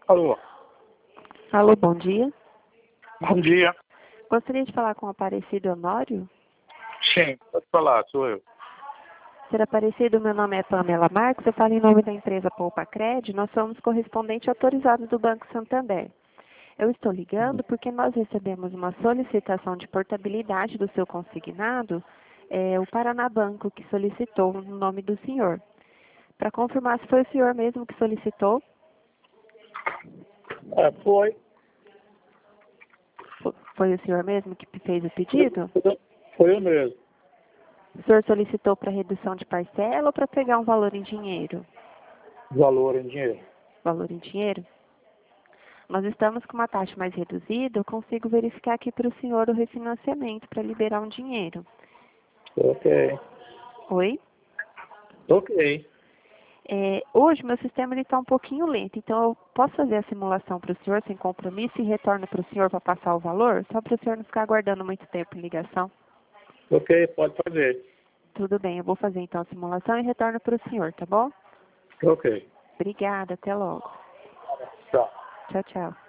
Alô, Alô, bom dia. bom dia. Gostaria de falar com o Aparecido Honório. Sim, pode falar, sou eu. Ser Aparecido, meu nome é Pamela Marques, eu falo em nome da empresa Poupa Cred, nós somos correspondente autorizado do Banco Santander. Eu estou ligando porque nós recebemos uma solicitação de portabilidade do seu consignado, o Paraná Banco, que solicitou no nome do senhor. Para confirmar se foi o senhor mesmo que solicitou, Foi. foi o senhor mesmo que fez o pedido? Foi eu mesmo. O senhor solicitou para redução de parcela ou para pegar um valor em dinheiro? Valor em dinheiro. Valor em dinheiro? Nós estamos com uma taxa mais reduzida, eu consigo verificar aqui para o senhor o refinanciamento para liberar um dinheiro. Ok. Oi? Ok. Hoje meu sistema está um pouquinho lento, então eu posso fazer a simulação para o senhor sem compromisso e retorno para o senhor para passar o valor? Só para o senhor não ficar aguardando muito tempo em ligação. Ok, pode fazer. Tudo bem, eu vou fazer então a simulação e retorno para o senhor, tá bom? Ok. Obrigada, até logo. Tchau. Tchau, tchau.